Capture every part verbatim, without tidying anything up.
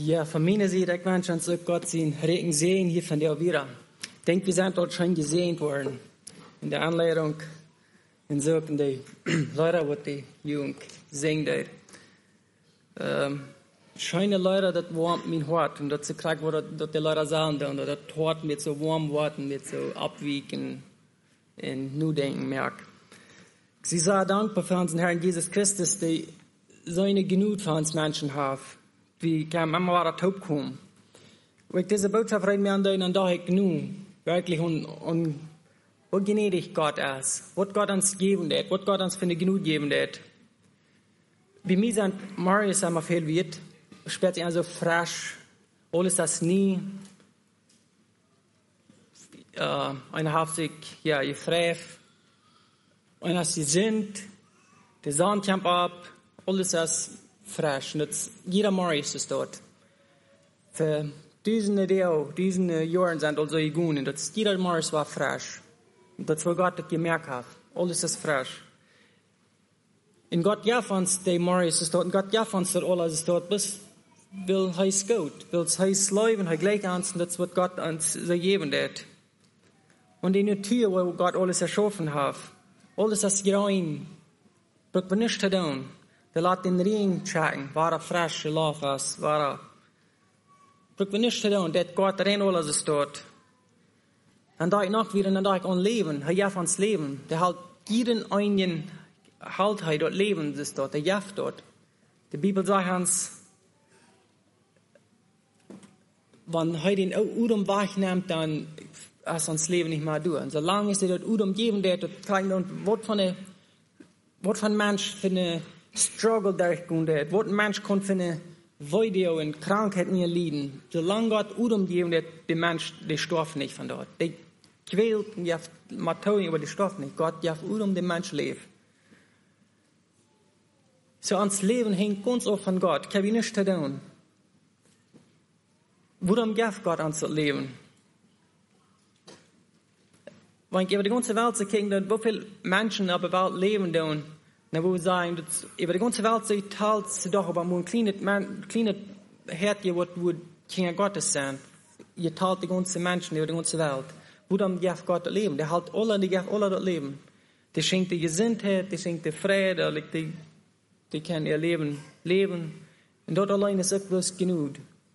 Ja, von meiner Seite, ich wünsche uns Gott sein Regen sehen hier von der wieder. Ich denke, wir sind dort schon gesehen worden. In der Anleitung, in so die Leute, was die Jugend singen dort. Ähm, Scheine Leute, das warmt mein Hart. Und das zu kriegen, was die Leute sagen, und das Hart mit so warm Worten, mit so abwiegen und nur denken merkt. Sie sind dankbar für unseren Herrn Jesus Christus, der so eine Genug für uns Menschen hat. Wie kann man mal taub kommen? Wenn ich diese Botschaft rede mir an den, dann dachte ich genug, wirklich, und, und, wie gnädig Gott ist, was Gott uns geben hat, was Gott uns für eine Genug geben hat. Bei mir sind Marius einmal viel wird, spürt sich so frisch, alles das nie, äh, einer hat sich, ja, gefreut, einer sie sind, die Sonne kommt ab, alles das frisch. Und das, jeder Marius ist dort. Für diesen Deel, diesen Jahren sind also gegangen. Und das, jeder Marius war frisch. Und das war Gott, das gemerkt hat. Alles ist frisch. Und Gott ja uns, der Marius ist dort. Und Gott ja uns, der alles ist dort. Bis will er es gut. Will es heiß leben, er gleich uns. Und das wird Gott uns so geben hat. Und in der Tür, wo Gott alles erschaffen hat, alles ist rein. Braucht man nicht zu tun. Der lässt den Regen checken, war er frisch, lauf ist, war er. Braucht man nicht zu tun, dass Gott rein alles ist dort. Dann da ich noch wieder, dann da ich an Leben, er jaft ans Leben. Der halt jeden einen, halt er dort Leben ist dort, der jaft dort. Die Bibel sagt uns, wenn er den Udum wahrnimmt, dann ist ans Leben nicht mehr durch. Und solange ist er dort Udum geben, der dort klein und was von der, was von Mensch für eine Struggle durchgehen hat, was ein Mensch kann für eine Video und Krankheit mir leiden. Solange Gott Udum geben, der, der Mensch, der stirbt nicht von dort. Der quält und jaft Matoi, aber der stirbt nicht. Gott jaft Udum, der Mensch lebt. So ans Leben hängt ganz oft von Gott. Ich habe ihn nicht zu tun. Warum jaft Gott ans Leben? Wenn ich über die ganze Welt zu gucken, wie viele Menschen auf der Welt leben, dann, dann wo wir sagen, dass über die ganze Welt so teilt sich doch aber nur ein kleines, kleines Härtchen, wo, wo Kinder Gottes sind. Ihr teilt die ganze Menschen über die ganze Welt. Wo dann gibt Gott das Leben? Der hält alle, die gibt alle das Leben. Der schenkt die Gesundheit, der schenkt die Freude, die, die können ihr Leben leben. Und dort allein ist auch bloß genug.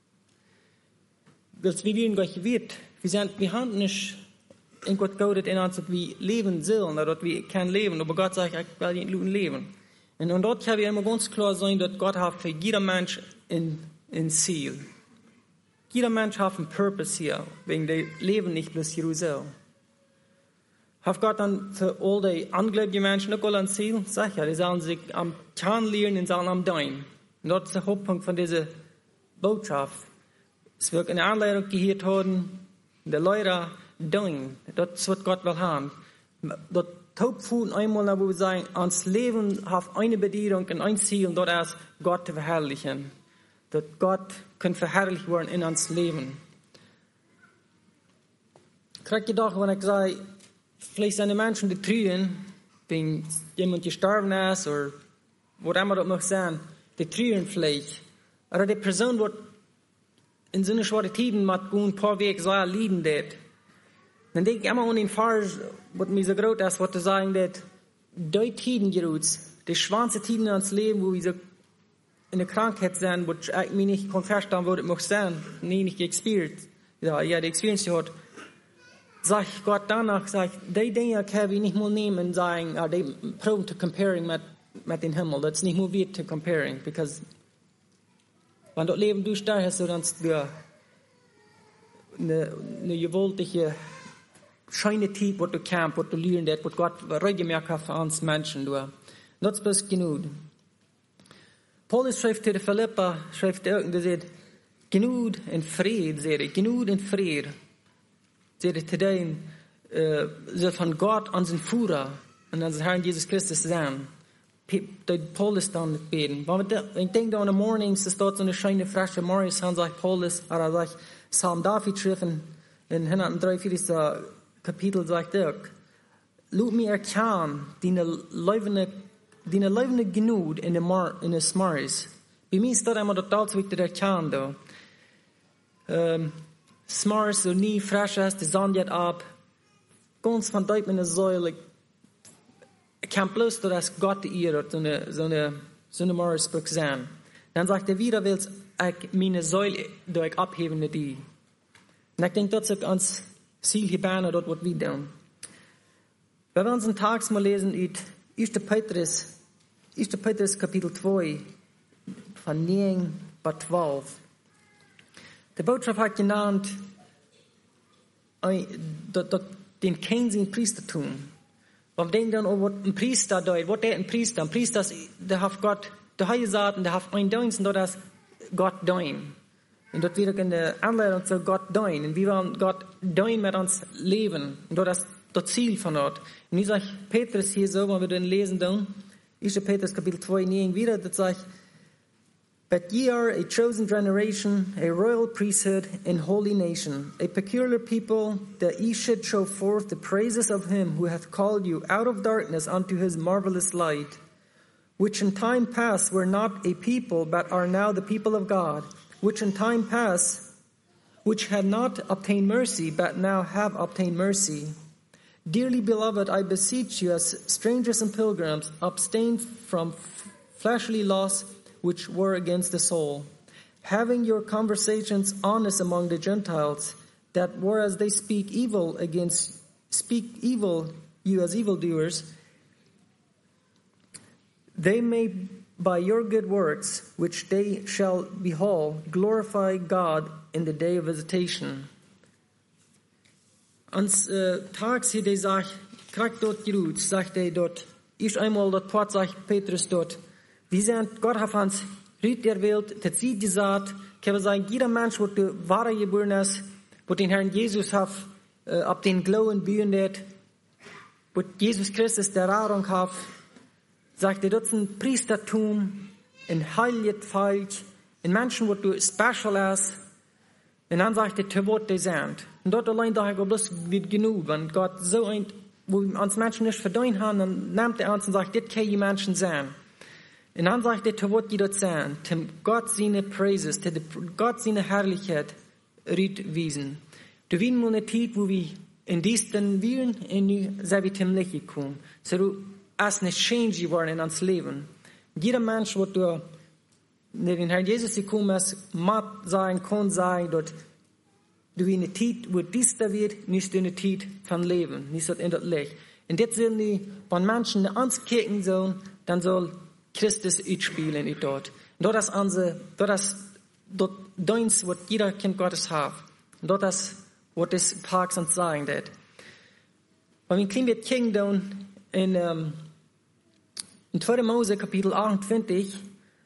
Als wir werden gleich wird, wir sind, wir haben nicht in Gott gaudet in uns, dass wir leben sollen, oder dass wir können leben, aber Gott sagt, ich will nicht leben. Und, und dort kann wir immer ganz klar sein, dass Gott hat für jeder Mensch ein, ein Ziel. Jeder Mensch hat einen Purpose hier, wegen der Leben nicht bloß Jerusalem. Hat Gott dann für all die ungläubigen Menschen auch ein Ziel? Sicher, die sollen sich am Kern lernen und sollen am Dein. Und dort ist der Hauptpunkt von dieser Botschaft. Es wird eine Anleitung gehört worden, der Leute Dein, das ist, was Gott will haben. Das Hauptpunkt einmal, wo wir sagen, ans Leben hat eine Bedienung und ein Ziel, und dort ist Gott zu verherrlichen. Dass Gott kann verherrlicht werden in uns Leben. Krieg ich doch, wenn ich sage, vielleicht sind die Menschen, die trühen, wenn jemand gestorben ist, oder was immer das mag sein, die trühen vielleicht. Oder die Person wird in so eine schwere Tiden mit ein paar Wege sehr leiden wird. Dann denke ich immer an den Fall, was mir so groß ist, was zu sagen, dass die Tiden gerührt, die schwanze Tiden in uns Leben, wo wir so in der Krankheit sind, wo ich mir nicht verstehen würde, muss sein, nie nicht geexperienced, ja, ja, die Experience hat, sag ich Gott danach, sag ich, die Dinge kann ich nicht mal nehmen und sagen, uh, die proben zu comparing mit, mit dem Himmel, das ist nicht mal wert zu comparing, because wenn das Leben durch da hast, dann ist es eine, eine gewaltige scheine Zeit, wo du kämpfst, wo du lernst, wo Gott regelmäßig hat für uns Menschen. Du. Das ist genug. Paulus schreibt zu den Philippa, schreibt er, und er sagt, genug in Frieden, sagt er, genug in Frieden. Sagt er, zu dem, äh, soll von Gott unseren Führer und unseren Herrn Jesus Christus sein. Paulus dann beten. Ich denke da an den Mornings, es dort so eine schöne, frische Morgen, dann sagt Paulus, oder sagt Psalm David schrieben, in hundertdreiundvierzig Kapitel sagt er, laat mir erkennen, deine levende, genug in der Mar, in der Smars. Bei mir ist das immer total wichtig erkennen, da. ähm, smars, so nie fresh ist, die Sonne geht ab. Ganz von dort mit einer Säule. Ich kann bloß, dass Gott ihr so eine, so eine, so eine Morrisburg sein. Dann sagt er wieder, will ich meine Säule durch abheben mit die. Und ich denke, das ist ans Ziel hier bei dort, was wir tun. Wenn wir uns einen Tag mal lesen, in erster Petrus, erster Petrus Kapitel zwei, von neun bis zwölf. Die Botschaft hat genannt, den kein Priestertum. Wenn wir denken dann, oh, was ein Priester da, was der ein Priester, ein Priester, der hat Gott, der hat gesagt, der hat ein Dienst, und das ist Gott dein. Und dort wieder in der Anleitung zu Gott dein. Und wir wollen Gott dein mit uns leben. Und das ist das Ziel von dort. Und ich sage Petrus hier so, wenn wir den lesen dann, erster Petrus Kapitel zwei, neun wieder, das sagt, but ye are a chosen generation, a royal priesthood, and holy nation, a peculiar people, that ye should show forth the praises of him who hath called you out of darkness unto his marvelous light, which in time past were not a people, but are now the people of God, which in time past, which had not obtained mercy, but now have obtained mercy. Dearly beloved, I beseech you, as strangers and pilgrims, abstain from f- fleshly lusts, which war against the soul, having your conversations honest among the Gentiles, that whereas they speak evil against, speak evil you as evildoers, they may by your good works, which they shall behold, glorify God in the day of visitation. Ans äh, Tags hier, der sagt, kriegt dort gerut, sagt er dort, ich einmal dort Port, sagt Petrus dort, wir sind, Gott hat uns Ried der Welt, das sieht die Saat, kann man sagen, jeder Mensch, der der wahre geboren ist, wo den Herrn Jesus hat, äh, ab den Glauben bühndet, wo Jesus Christus der Rahrung hat, sagt er, das ist ein Priestertum, ein heiliges Volk, ein Menschen, wo du special ist, und dann sagt er, zu Wort die sind. Und dort allein dachte ich, das wird genug, wenn Gott so ein, wo wir uns Menschen nicht verdient haben, dann nimmt er uns und sagt, das kann die Menschen sein. Und dann sagt er, zu Wort die dort sein, zum Gott seine Praises, zu Gott seine Herrlichkeit wiesen. Du wirst mal eine Zeit, wo wir in diesen Viren, in die Servitum Licht kommen. So du hast eine Change geworden in uns Leben. Jeder Mensch, wo du mit dem Herrn Jesus gekommen ist, mag sein, kann sein, dort du in eine Zeit, wo dies da wird, nicht in eine Zeit von Leben, nicht in das Licht. Und jetzt sind die, wenn Menschen uns kicken sollen, dann soll Christus utspielen in dort. Und dort ist unsere, dort ist dort deins, was jeder Kind Gottes hat. Und dort ist, was das Parks uns sagen wird. Wenn wir ein klein bisschen kicken, in, um, in zweiter Mose Kapitel achtundzwanzig,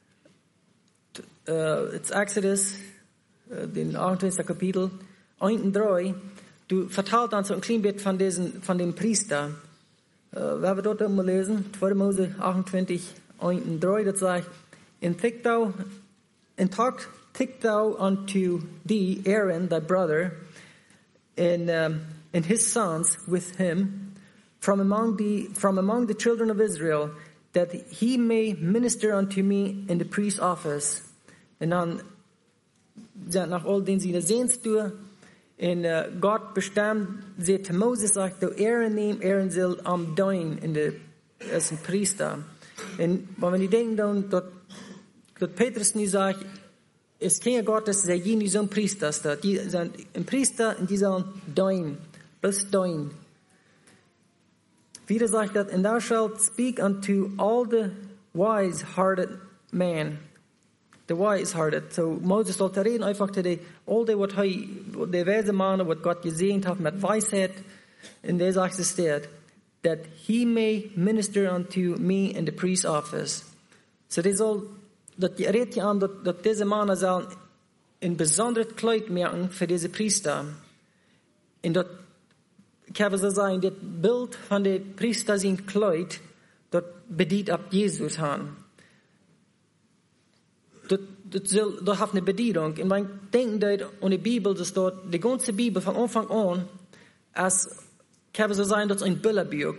uh, it's Exodus, uh, den achtundzwanzigsten Kapitel, eins und drei, du vertalt uns so ein klein bisschen von diesen, von den Priestern. Uh, wenn wir dort mal lesen, zweiter Mose achtundzwanzig, eins und drei, das sagt, and take thou, and talk, take thou unto thee Aaron thy brother, and um, and his sons with him, from among the from among the children of Israel, that he may minister unto me in the priest's office. Und dann nach all den sie sehnst du, und uh, Gott bestimmt, sie zu Moses sagt, du Aaron nehmen, Aaron soll am Dein in der als ein Priester. Und wenn wir denken dann, dass, dass Petrus nicht sagt, es kein Gott, dass der jene so ein Priester ist. Die sind ein Priester und die sagen, dein, das dein. Wieder sagt er, and thou shalt speak unto all the wise-hearted man. The wise-hearted. So Moses sollte reden einfach zu den, all die, was er, die weise Männer, was Gott gesehen hat mit Weisheit. Und der sagt es dort, that he may minister unto me in the priest's office. So die soll, dat die redt je aan dat, dat deze mannen zullen een bijzonder Kleid merken voor deze priester. En dat, ik heb zo zeggen, dit beeld van de priester zijn Kleid, dat bedient op Jezus aan. Dat, dat, zal, dat heeft een bediening. En wij denken dat in de Bibel, dat staat, de ganze Bibel van Anfang an, als, ik heb zo zeggen, dat is een Bilderbuch.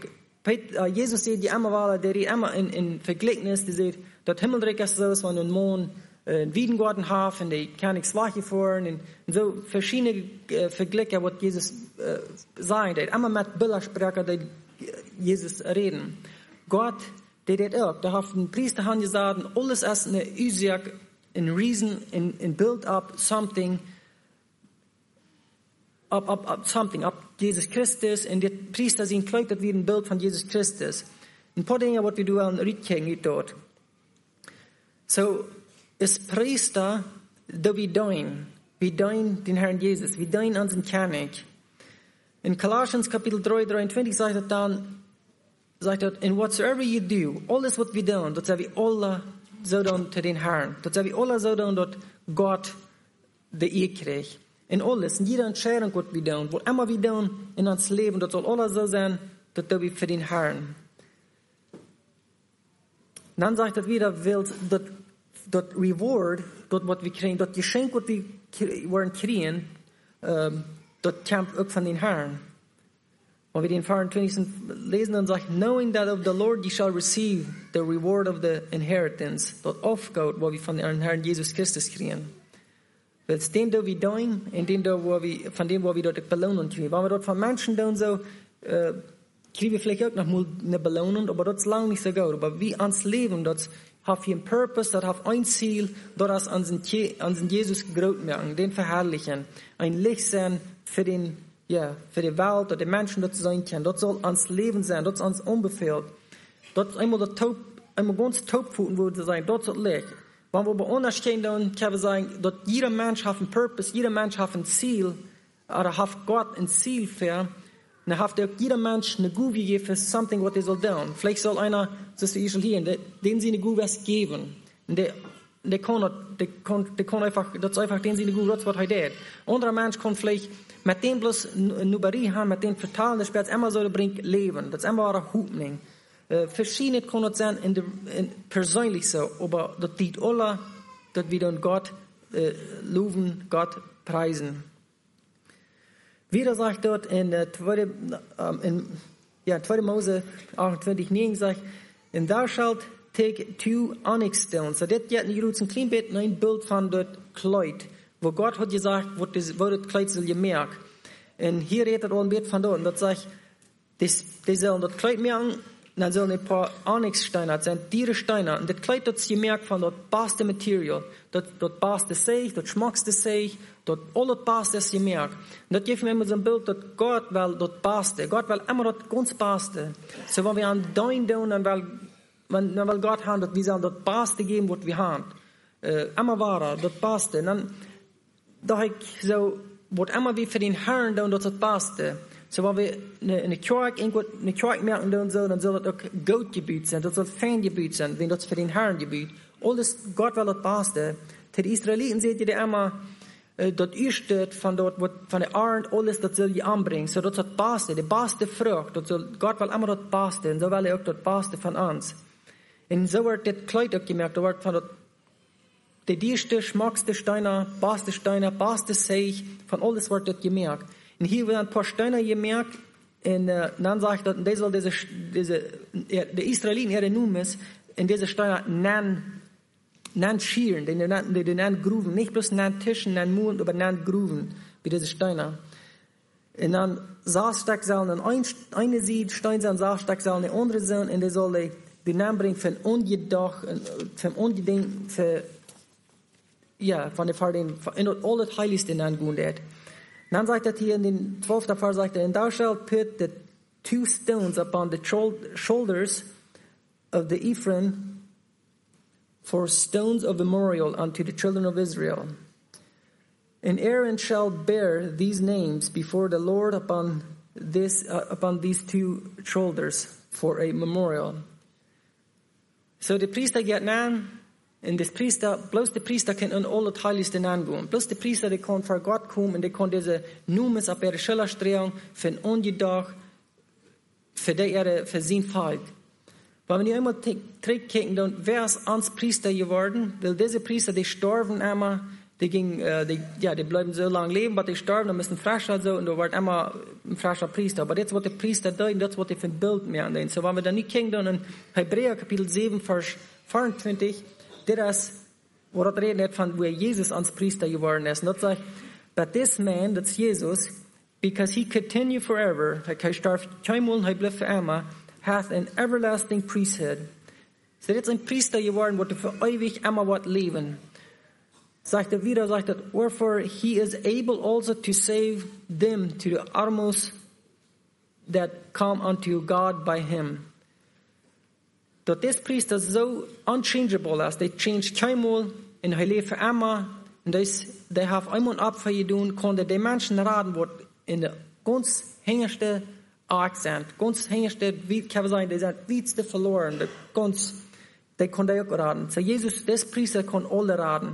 Jesus sagt, die immer war, der immer in, in Vergleichnis, die sagt, dat Himmelreich ist so, wenn ein Mann, in Wiedengarten haben, die Königswache fahren, und so verschiedene äh, Vergleiche, was Jesus äh, sagt. Er hat immer mit Bildersprecher, die Jesus reden. Gott, der das auch. Da hat ein Priester gesagt, alles ist eine Usiak, ein Reason, ein, ein Build up something, up, up, up something, up Jesus Christus, und der Priester sind kleidet wie ein Bild von Jesus Christus. Ein paar Dinge, was wir do an Ritkeng dort. So, ist Priester, da wir dein, wir dein den Herrn Jesus, wir dein unseren König. In Colossians Kapitel drei, dreiundzwanzig sagt er dann, sagt er, in whatsoever you do, alles was wir tun, das wir alle so tun zu den Herrn. Das wir alle so tun, dass Gott die Ehe kriegt. In alles, in jeder Entscheidung, was wir tun, was immer wir tun in uns Leben, das soll alles so sein, dass wir für den Herrn. Dann sagt er wieder, dass das Reward, das was wir kriegen, das Geschenk, was wir wollen kriegen, ähm, das kommt auch von den Herrn. Wenn wir den vierundzwanzig lesen, dann sagt, knowing that of the Lord ye shall receive the reward of the inheritance, das aufgeht, was wir von dem Herrn Jesus Christus kriegen. Weil es den, da wir tun, und den, da, wo wir, von dem, wo wir dort die Belohnung kriegen. Wenn wir dort von Menschen tun, so, äh, kriegen wir vielleicht auch noch mal eine Belohnung, aber das ist lange nicht so gut. Aber wie ans Leben, das hat einen Purpose, das hat ein Ziel, das an den Jesus groß machen, den verherrlichen, ein Licht sein für den, ja, für die Welt, oder die Menschen, die sein können. Das soll ans Leben sein, das ist ans unbefehlt. Das ist einmal der Taub, einmal ganz Taubpfoten würde sein, das ist Licht. Wenn wir bei uns gehen, dann können wir sagen, dass jeder Mensch hat einen Purpose, jeder Mensch hat ein Ziel, oder hat Gott ein Ziel für. Und dann hat auch jeder Mensch eine Gube gegeben für something, was er soll tun. Vielleicht soll einer, das ist hier, den sie eine Gube geben. Und der, der kann, der kann, der kann einfach, das ist einfach, den sie eine Gube, das was er tut. Anderer Mensch kann vielleicht mit dem bloß Nuberie haben, mit dem vertalen, das wird immer so, bringt Leben. Das ist immer eine Hoffnung. Uh, verschiedene kann das sein, in de, in, persönlich so, aber das dient alle, dass wir dann Gott uh, loben, Gott preisen. Wieder sagt dort in uh, zweite, um, in, ja, zweite Mose achtundzwanzig, neun sagt, and thou shalt take two onyx stones. So das jetzt nicht ein klein bisschen ein Bild von das Kleid, wo Gott hat gesagt, wo das, wo das Kleid soll gemerkt. Und hier redet er auch ein bisschen von dort, und das sagt, das, die sollen das Kleid merken, dann sollen ein paar Onyxsteine sein, diese Steine. Und das Kleid, das gemerkt von das beste Material, das, das beste Seich, das schmackste Seich, das alles beste ist gemerkt. Und das gibt mir immer so ein Bild, dass Gott will das beste. Gott will immer das ganz beste. So, wenn wir an dein tun, dann will, dann will Gott haben, dass wir sollen das beste geben, was wir haben. Äh, immer wahrer, das beste. Und dann, da ich so, was immer wir für den Herrn tun, das ist das beste. So, wenn wir eine, eine Kirche, eine Kirche merken und so, dann soll das auch Gottgebiet sein, das soll Fangebiet sein, wenn das für den Herrn Gebiet. Alles, Gott will das Beste. Für die Israeliten seht ihr immer, äh, das Ursteht von dort, von der Art, alles, das soll ihr anbringen. So, das ist das Beste, die beste Frucht, das soll, Gott will immer das Beste, und so will er auch das Beste von uns. Und so wird das Kleid auch gemerkt, da wird von der, die dierste, schmackste Steine, beste Steine, beste Seich, von alles wird das gemerkt. Und hier werden ein paar Steine gemerkt, und uh, dann sagt er, das soll diese, diese, die Israeliten, ihre Numes, in diese Steine nennen, nennen Schieren, die nennen, die nennen Gruven, nicht bloß nennen Tischen, nennen Mund, aber nennen Gruven, wie diese Steine. Und dann Saarsteck sollen ein, eine Seite, Stein sein, Saarsteck sollen eine andere sein, und die soll die, die Namen bringen von Ungedach, von Ungeding, für, ja, von der Fall, in alles Heiligste nennen gut. Dann sagt er hier in den zwölften Vers, sagt er, and thou shalt put the two stones upon the shoulders of the Ephraim for stones of memorial unto the children of Israel. And Aaron shall bear these names before the Lord upon this, uh, upon these two shoulders for a memorial. So the Priester geht nach, und das Priester, bloß der Priester kann in alle Heiligste angehen. Bloß der Priester, der kann vor Gott kommen, und der kann diese Numes auf ihre Schiller stellen, für ein Ungedach, für die ihre, für sein Volk. Wenn wir einmal zurückgucken, dann wer ist ans Priester geworden? Weil diese Priester, die sterben immer, die ging, äh, die, ja, die bleiben so lange leben, aber die sterben, dann müssen frischer so, und da wird immer ein frischer Priester. Aber jetzt wird der Priester da, und das wird für ein Bild mehr an den. So, wenn wir dann nicht gucken, dann in Hebräer Kapitel sieben, Vers vierundzwanzig, das ist wo das redet von, wo Jesus ans Priester geworden ist. Und das sagt, but this man, that's Jesus, because he continued forever, hij starf keinmal, hij bleef voor immer, hath an everlasting priesthood. So jetzt ein Priester geworden, wo du für ewig immer wat leben. Sagt er wieder, sagt er, wherefore he is able also to save them to the uttermost that come unto God by him. Dat this Priester so unchangeable is, they change keinmal, en hij leeft voor immer, en dus, they have einmal Opfer gedaan, konden die Menschen raden, wat in de ganz hengerste Art zijn, ganz hengerste, wie kan we zeggen, die zijn wietste verloren, de ganz, die konden ook raden. So Jesus, this Priester kon alle raden.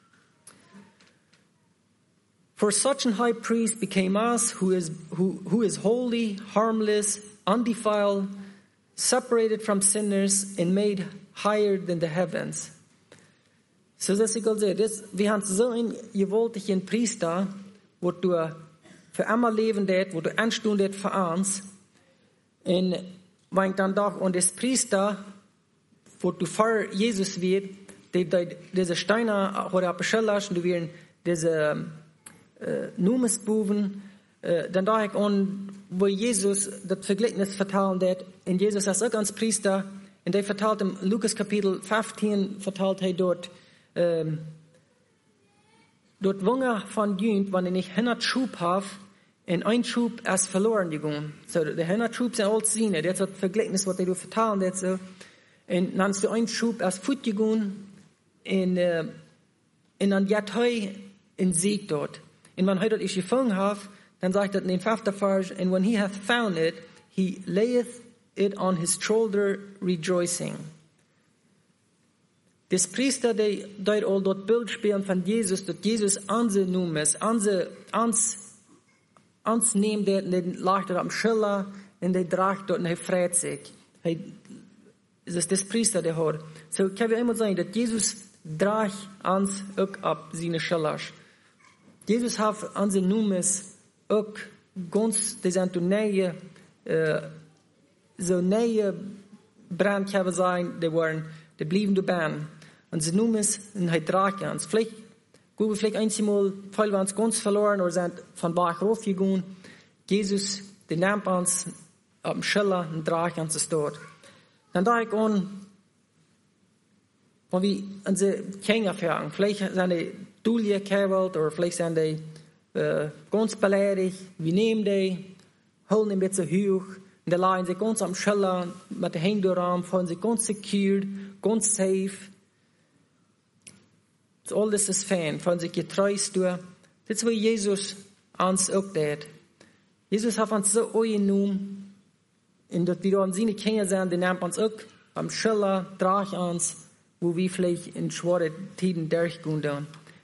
For such an high priest became us, who is who who is holy, harmless, undefiled, separated from sinners, and made higher than the heavens. So das ich also, das, wir haben so einen gewaltigen Priester, wo du für immer leben det, wo du anstündet für uns, und wenn dann doch und das Priester, wo du vor Jesus wird, die, die, diese Steine oder Beschellers, du werden diese Uh, Numesboven, uh, dan dacht ik aan waar Jezus dat vergelijkenis vertalen deed. En Jezus is ook als priester. En hij vertelt in Lucas kapitel vijftien, vertelt hij dort, um, dort Wunger van Jünd, wanneer ik honderd Schub heb, en een Schub is verloren gegaan. So, de honderd Schub zijn al zien. Dat is het vergelijkenis wat hij dort vertalen deed. So. En dan is de een Schub is voet gegaan, en, uh, en dan jet hij in Sieg dort. And when he that is gefangen have, then sagt er in den fifth Vers, and when he hath found it, he layeth it on his shoulder, rejoicing. Des Priester, der dort all dort Bild spielen von Jesus, dass Jesus anse numes, anse, ans, ans neemt det, und den lagt er am Schiller, und der tragt dort, und er freut sich. He, das ist des Priester, der hat. So kann wir immer sagen, dass Jesus tragt ans auch ab seine Schillers. Jesus hat an zijn noemes ook ganz, die zijn toen nieuwe, uh, zo nieuwe brand hebben zijn, die waren, die blijven de baan. En zijn noemes, en hij draagt ons. Vielleicht, goed, vielleicht eenmaal, veel we ons ganz verloren, of zijn van Bach raufgegaan. Jesus, die neemt ons op een schiller en draagt ons de stoot. Dan dacht ik aan, van wie onze Kinder vragen. Vielleicht zijn die doelje kerwelt, of vielleicht zijn die uh, ganz beleidigt. Wie nemen die? Houden een beetje hoog. En die lagen zich ganz am Schiller, met de heen doorraam, voelen zich ganz secure, ganz safe. So alles is fijn, voelen zich getreust door. Dit is wat Jesus ons ook deed. Jesus heeft ons zo opgenomen, en dat we dan zijn Kinder zijn, die neemt ons ook am Schiller, draagt ons, wo wir vielleicht in schwere Tiden durchgehen dann.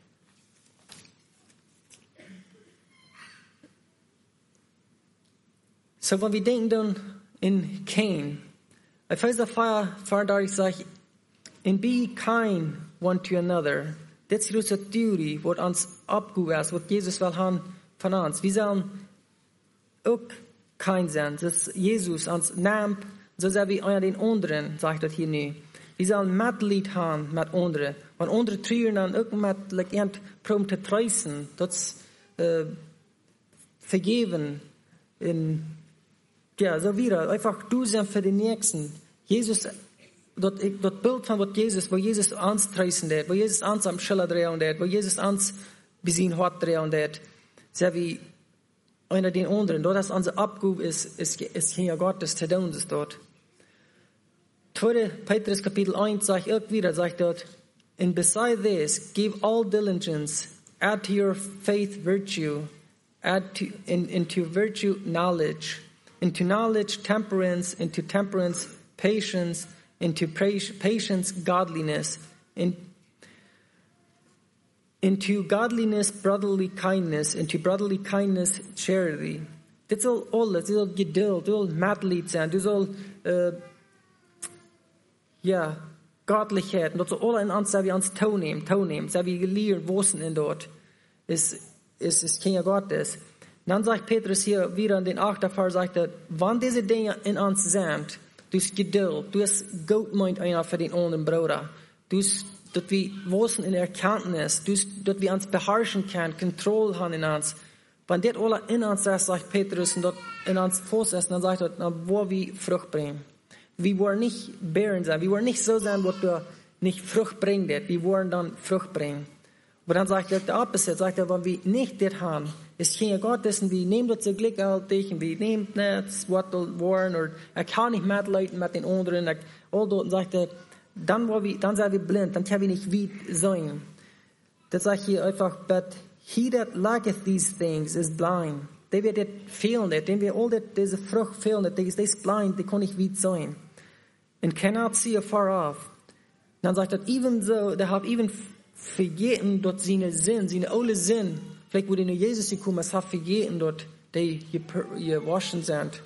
So, wenn wir denken dann in Cain, ich weiß, der Vater ich sage, and be kind one to another. Das ist die Theorie, was uns abgehoben ist, was Jesus will haben von uns. Wir sollen auch kind sein, dass Jesus uns nimmt, so sehr wie einer den anderen, sagt das hier nicht. Wir sollen Mitleid haben mit anderen. Wenn andere trüren, dann auch mit, like, ent, proben zu trösten, das, äh, vergeben, in, ja, so wieder, einfach du sein für den Nächsten. Jesus, das, das Bild von was Jesus, wo Jesus uns trösten wird, wo Jesus uns am Schiller drehen wird, wo Jesus uns bis ihn hart drehen wird, so wie einer den anderen. Dort, dass unser Abgabe ist, ist, ist hier Gottes zu tun, ist dort. zweiter Petrus Kapitel eins sagt auch wieder, sagt dort, and beside this, give all diligence, add to your faith virtue, add to, in, into virtue knowledge, into knowledge temperance, into temperance patience, into patience godliness, in, into godliness brotherly kindness, into brotherly kindness charity. Dit zal alles, dit zal geduld, dit zal medlied zijn, dit zal uh, ja, Gottlichkeit, und dat ze alle in ons, wie ons toeneemt, toeneemt, wie geleerd wossen in dort, ist, ist, ist Kinder Gottes. Dann sagt Petrus hier wieder in den achten Vers, sagt er, wann diese Dinge in uns sind, du hast Geduld, du hast Gott meint einer für den anderen Bruder, du hast dass wir wissen in Erkenntnis, dass wir uns beherrschen können, Kontrolle haben in uns. Wenn das alle in uns ist, sagt Petrus, und dort in uns Fuß ist, dann sagt er, na, wo wir Frucht bringen. Wir wollen nicht barren sein, wir wollen nicht so sein, wo du nicht Frucht bringen wird, wir wollen dann Frucht bringen. Aber dann sagt er, der Opposite, sagt er, wenn wir nicht das haben, ist Kinder Gottes, und wir nehmen das so glücklich, und wir nehmen nicht, was wir wollen, oder er kann nicht mitleiden mit den anderen, all dort, und sagt er, dann, wo wir, dann sind wir blind, dann können wir nicht weit sein. Das sagt hier einfach, but he that lacketh these things is blind. Der wird das fehlen, dem wir all that, diese Frucht fehlen, der ist blind, der kann nicht weit sein. And cannot see afar off. Dann sagt er, ebenso, der hat even vergeten dort seine Sinn, seine alle Sinn. Vielleicht, wo die nur Jesus gekommen ist, hat vergeten dort, die gewaschen sind.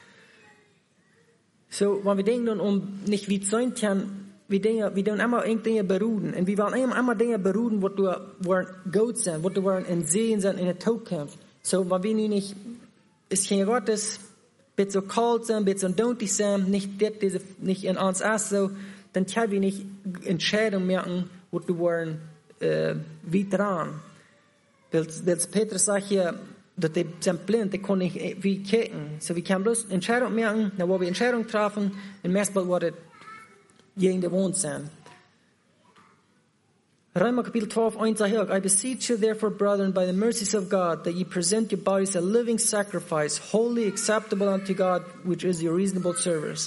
So, wenn wir denken, um nicht weit sein können, wir denken, wir denken immer Dinge beruhen. Und wir wollen immer, immer Dinge beruhen, wo du, wo gut sind, wo du in Sehen sind, in der Zukunft. So, wenn wir nicht, ist kein Gottes, bitte so kalt sein, bitte so dunkel sein, nicht, diese, nicht in uns erst so, dann können wir nicht Entscheidungen machen, wo du wollen, äh, wie dran. Weil, weil Petrus sagt hier, dass die sind blind, die können nicht wie kicken. So, wir können bloß Entscheidungen machen, dann wo wir Entscheidungen treffen, und meistens wird es gegen die Wohnt sein. Römer Kapitel zwölf, eins sagt hier, I beseech you therefore, brethren, by the mercies of God, that ye present your bodies a living sacrifice, wholly acceptable unto God, which is your reasonable service.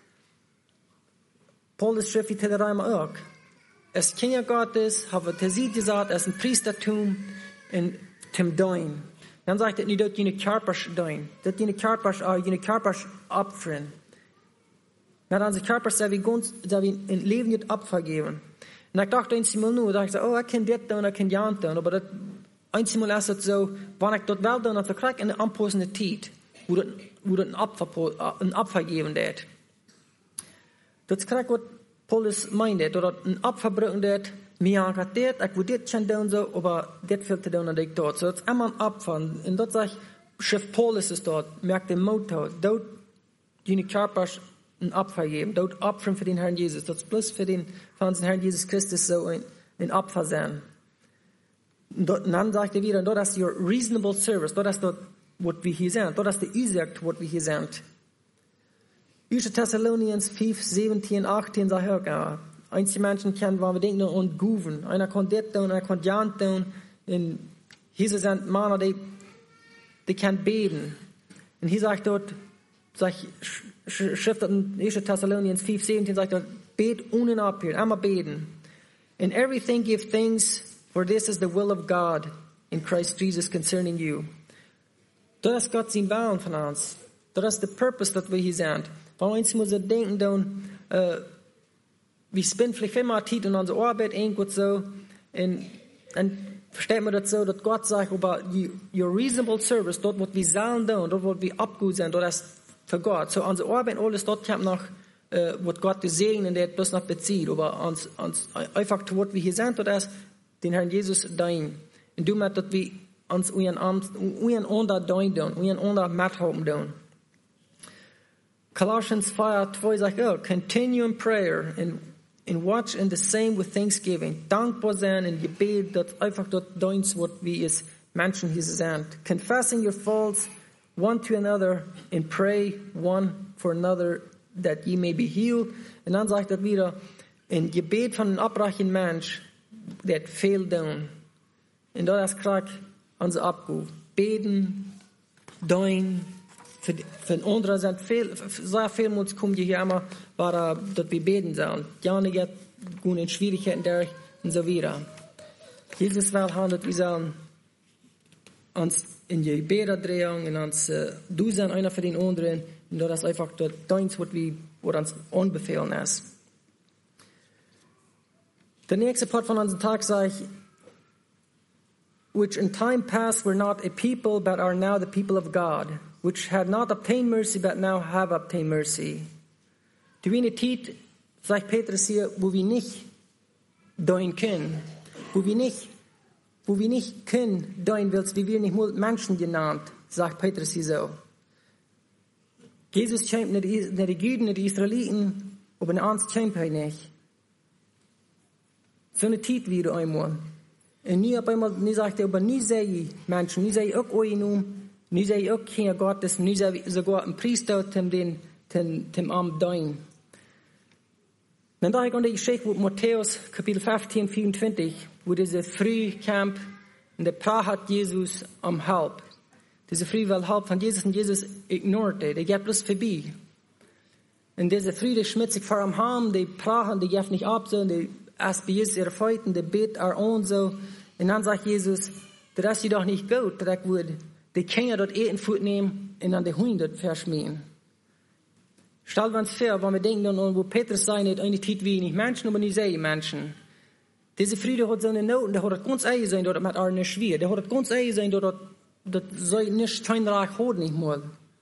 Paulus schrift wie til Römer auch. Es Kinder Gottes, haben wir sie gesagt, es ein Priestertum in dem Dein. Dann sagt er nicht, dass jene Körper dein, dass jene Körper, jene Körper opfern. Na, dann sich Körper, sei wie ganz, sei wie ein Leben nicht abvergeben. Und ich dachte einmal nur, da ich so, oh, ich kann das tun, ich kann das tun, aber das, einmal ist es so, wenn ich das will tun, dann kriege ich eine anpassende Zeit, wo das, wo das ein Opfer, ein Opfer geben wird. Das kriege ich, was Paulus meint, oder ein Opfer bringen wird, mir hat das, ich will das schon tun, so, aber das fehlt tun, und ich dort. So, das ist immer ein Opfer. Und dort sage ich, Schrift Paulus ist dort, merkt den Motto, dort, die Körper, ein Opfer geben, dort opfern für den Herrn Jesus. Das ist bloß für den, für unseren Herrn Jesus Christus so ein, ein Opfer sein. Und, dort, und dann sagt er wieder, dort ist your reasonable service, dort ist dort, was wir hier sind, dort ist der Isaac, was wir hier sind. erster Thessalonians fünf, siebzehn, achtzehn sagt er, ja, einige Menschen kennen, wenn wir denken, und guven. Einer kann das tun, einer kann das tun. Und hier sind Männer, die, die können beten. Und hier sagt dort, sagt, Schrift in erster Thessalonians fünf, siebzehn sagt er, bet ohne Abhören, einmal beten. In everything give thanks, for this is the will of God in Christ Jesus concerning you. Das ist Gott sein Willen von uns. Das ist der Purpose, dass wir hier sind. Wenn wir uns müssen denken, dann, äh, wir spenden vielleicht immer Zeit in unserer Arbeit, irgendwo so, und dann versteht man das so, dass Gott sagt, aber your reasonable service, dort, wo wir sollen tun, dort, wo wir abgut sind, dort ist für Gott. So, unsere Arbeit, alles dort kommt noch, äh, wird Gott gesegnet, der bloß noch bezieht. Aber uns, uns, einfach, wo wir hier sind, dort ist den Herrn Jesus dein. Und du möchtest, dass wir uns unseren Amt, unseren Onder dein tun, unseren Onder mithaben tun. Colossians five, two sagt, oh, continue in prayer and, and watch in the same with thanksgiving. Dankbar sein in Gebet, dass einfach dort deins wird, wie es Menschen hier sind. Confessing your faults one to another and pray one for another that ye may be healed. Und dann sagt er wieder, in Gebet von einem abbrechen Mensch, der fehlt down. Und das kriegt unser Abruf. Beten, dein, für, für den anderen sind viel, sehr viel uns kommen hier immer, war, dass wir beten sollen. Ja, nicht gehen in Schwierigkeiten durch und so weiter. Jesus will haben, dass wir sollen uns in die Gebeterdrehung, in uns, uh, du sein einer für den anderen, und das ist einfach das deins, was wir, was uns unbefehlen ist. Der nächste Part von unserem Tag sagt, which in time past were not a people, but are now the people of God, which had not obtained mercy, but now have obtained mercy. Du wie eine Zeit, sagt Petrus hier, wo wir nicht dein können, wo wir nicht Wo wir nicht können, dein willst, wie wir nicht Menschen genannt, sagt Petrus hier so. Jesus schämt nicht die Juden, nicht die Israeliten, aber uns schämt er nicht. so eine Zeit wieder einmal. Und nie auf einmal, nie sagt er, aber nie sehe ich Menschen, nie sehe ich auch euch nun, nie sehe ich auch Kinder Gottes, nie sehe ich sogar einen Priester, dem den, dem, dem Amt dein. Dann da ich an die Geschichte mit Matthäus, Kapitel fünfzehn, vierundzwanzig, wo diese Frühcamp, und der Pra hat Jesus am Halb. Diese Früh war halb von Jesus und Jesus ignorierte, der geht bloß vorbei. Und diese Früh, die schmutzig vor am Ham, die Pra, die geht nicht ab, so, und die erst bei Jesus ihre Feuten, die bet er an, so. Und dann sagt Jesus, das ist doch nicht gut, dass ich die Kinder dort eten Food nehmen und dann die Hunde dort verschmähen. Stell uns vor, wenn wir denken, dann, wo Petrus sagt, nicht eine Zeit wie nicht Menschen, aber nicht sehr Menschen. Diese Friede hat so eine Not, und der hat das ganz eigen sein, dort mit einer schwer. Der hat das ganz eigen sein, dort, das soll nicht steinreich hat nicht mal.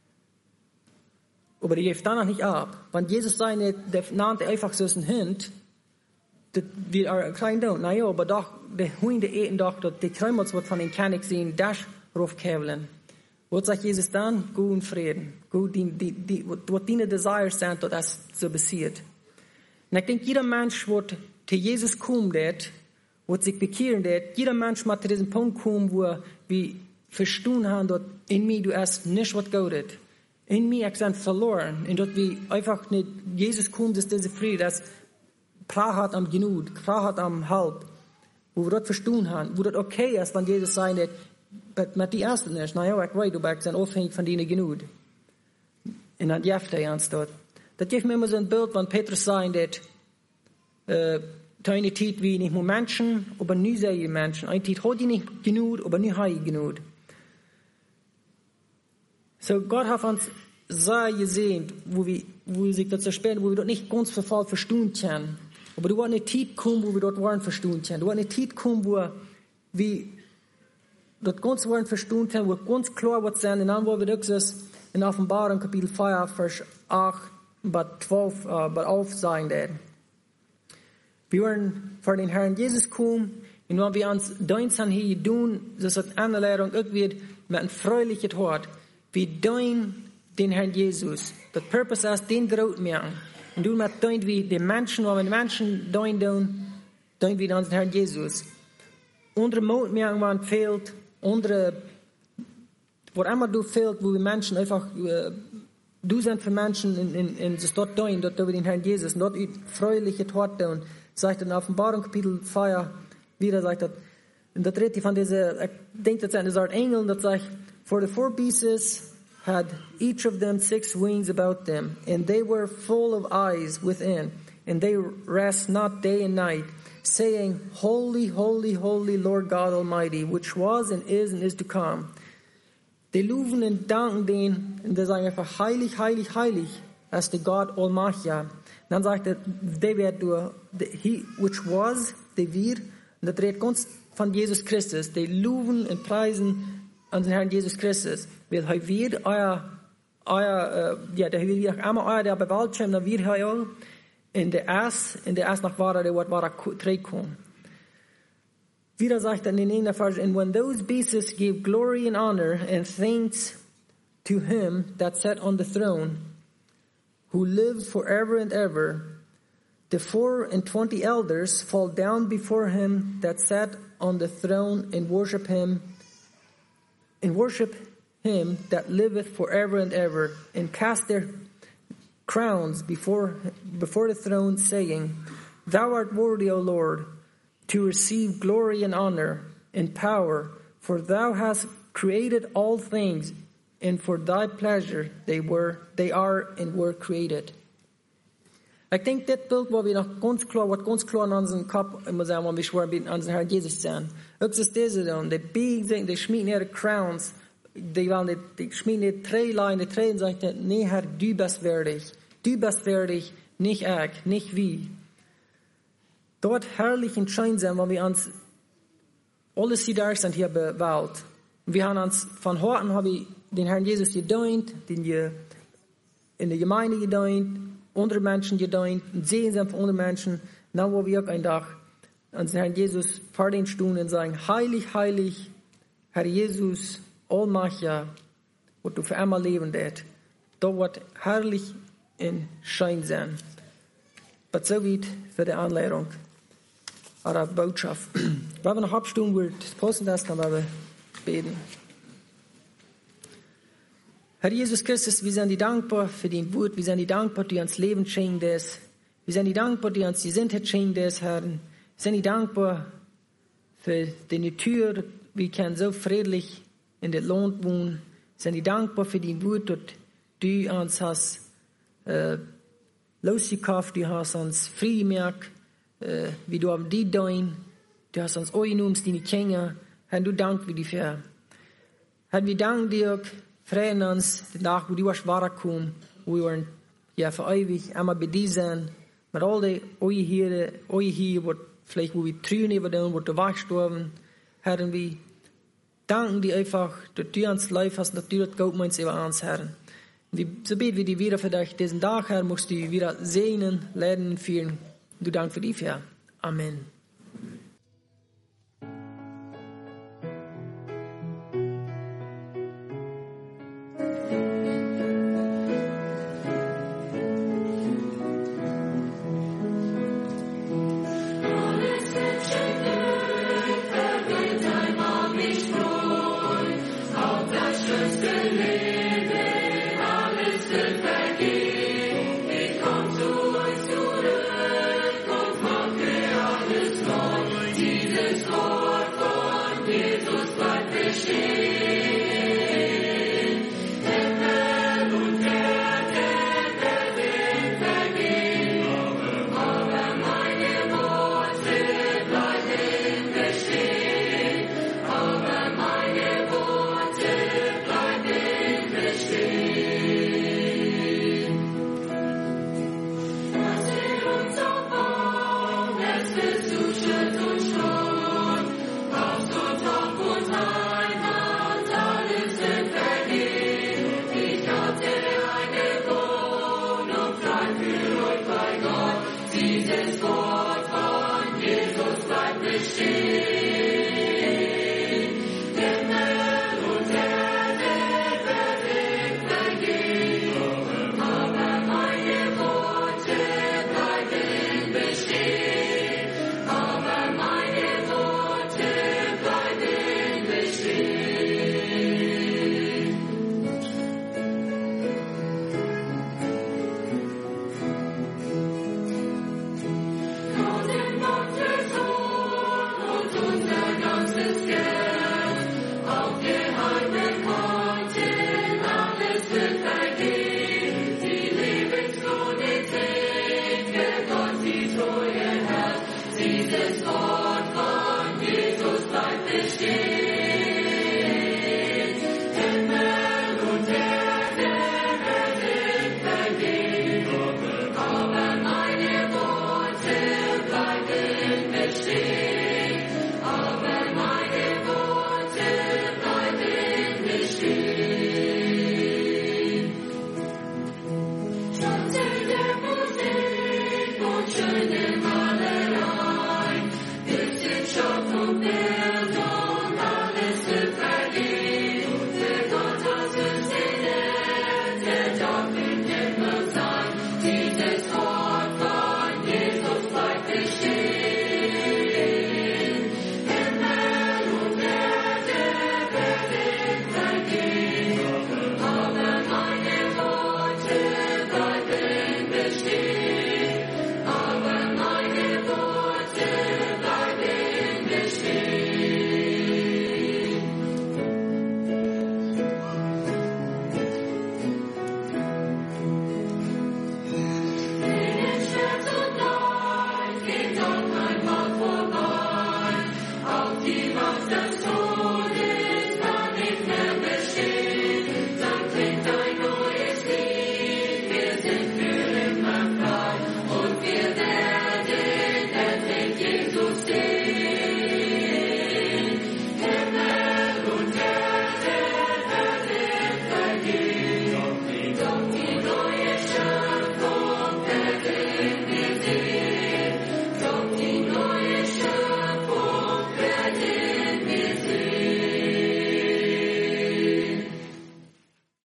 Aber die gibt danach nicht ab. Wenn Jesus seine, der nannte einfach so ein Hund, das wird ein klein Don. Na ja, aber doch, die Hunde eten doch, die Krümels wird von den König sehen, das raufkäbeln. Was sagt Jesus dann? Guten Frieden. Gut, die, die, die, was deine Desires sind, dass das so passiert. Und ich denke, jeder Mensch, der zu Jesus kommt, der sich bekehren, der jeder Mensch muss zu diesem Punkt kommen, wo wir verstehen haben, dass in mir du hast nicht was Gutes. In mir ich bin verloren. Und dass wir einfach nicht, Jesus kommt, ist diese Friede, das Pra hat am Genug, Pra hat am Halb, wo wir das verstehen haben, wo das okay ist, wenn Jesus sagt, mit die ersten nicht, na ja, ich weiß, du bist abhängig von denen genug. Und dann jeft er uns dort. Das gibt mir immer so ein Bild, wenn Petrus sagt, dass, äh, eine Zeit wie nicht nur Menschen, aber nie sehr Menschen. Eine Zeit hat die nicht genug, aber nie hat die genug. So, Gott hat uns sehr gesehen, wo wir, wo sich das erspähen, wo wir dort nicht ganz verfallen verstehen können. Aber du warst eine Zeit kommen, wo wir dort waren verstehen können. Du warst eine Zeit kommen, wo wir dort ganz waren verstehen können, wo ganz klar wird sein, und dann wollen wir das in Offenbarung, Kapitel vier, Vers acht, bis zwölf, uh, bis elf sagen werden. Wir werden vor den Herrn Jesus kommen, und wenn wir uns dein hier tun, das ist eine Anleitung, auch wird mit einem fröhlichen Wort, wir dein den Herrn Jesus. Das Purpose ist, den groß machen. Und du mit dein wie die Menschen, wenn wir die Menschen dein tun, dein wie unseren Herrn Jesus. Unsere Mut machen, wann fehlt, unsere, wo immer du fehlt, wo wir Menschen einfach, äh, du sind für Menschen in, in, in das dort dein, dort über den Herrn Jesus, und dort fröhliche Wort tun. Sagt in Offenbarung Kapitel vier, wieder sagt das, und das dritte von dieser, ich denke, das ist eine Engel, das sagt, for the four beasts had each of them six wings about them, and they were full of eyes within, and they rest not day and night, saying, Holy, holy, holy Lord God Almighty, which was and is and is to come. Die loben und danken den, und die sagen einfach, heilig, heilig, heilig, ist der Gott Allmächtiger. Dann sagt er, der wird durch, he, which was, der wird, und das redet ganz von Jesus Christus, die loben und preisen an den Herrn Jesus Christus, weil er wird euer, euer, äh, ja, der wird einmal euer, der bewahrt schon, dann wird er auch, in der erst, in der erst nach Wara, der Wort Wara kommen. Wieder sagt er in den nächsten Vers, and when those beasts give glory and honor and thanks to him that sat on the throne, who lives forever and ever, the four and twenty elders fall down before him that sat on the throne and worship him, and worship him that liveth forever and ever, and cast their crowns before before the throne, saying, Thou art worthy, O Lord, to receive glory and honor and power, for thou hast created all things, and for thy pleasure they were, they are and were created. Ich denke, das Bild, wo wir noch ganz klar, was ganz klar in unserem Kopf immer sagen, wenn wir schwören, an den Herrn Jesus sein. Auch ist diese dann, die biegen, die schmieden ihre Crowns, die wollen, die schmieden die Trälein, die Tränen, sagen, nee, Herr, du bist würdig. Du bist würdig, nicht ich, nicht wie. Dort herrlich und schön sein, wenn wir uns alles, die da sind, hier bewahrt. Wir haben uns von Horten, haben wir den Herrn Jesus gedient, den wir in der Gemeinde gedient, andere Menschen gedient, und sehen sind von anderen Menschen. Dann wollen wir auch ein Tag an den Herrn Jesus vor den Stunden und sagen, heilig, heilig, Herr Jesus, Allmächtiger, wo du für einmal leben wirst. Da wird herrlich in Schein sein. Aber so weit für die Anlehrung. oder Botschaft. Wenn wir noch abstimmen, wird posten das, dann werden wir beten. Herr Jesus Christus, wir sind dir dankbar für dein Wort. Wir sind dir dankbar, dass du uns Leben schenkst. Wir sind dir dankbar, dass du uns die Gesundheit schenkst, Herr. Wir sind dir dankbar für deine Tür. Wir können so friedlich in das Land wohnen. Wir sind dir dankbar für dein Wort, dass du uns hast äh, losgekauft, du hast uns frei gemacht, äh, wie du auf die dein. Du hast uns angenommen, deine Kinder. Herr, du dank wir dir für. Herr, wir danken dir, freuen uns, den Tag, wo du warst, wiederkommen, wo wir ja, für ewig einmal bei dir sein, mit all den euch hier, euch hier, wo vielleicht, wo wir trüben über den, wo du weggestorben. Herr, und wir danken dir einfach, dass du uns live hast, dass du das Gott meinst über uns, Herr. Und so beten wir dir wieder für dich, diesen Tag, Herr, musst du wieder segnen, leiden und führen. Du dank für dich, Herr. Amen. Aber meine Worte bleiben bestehen.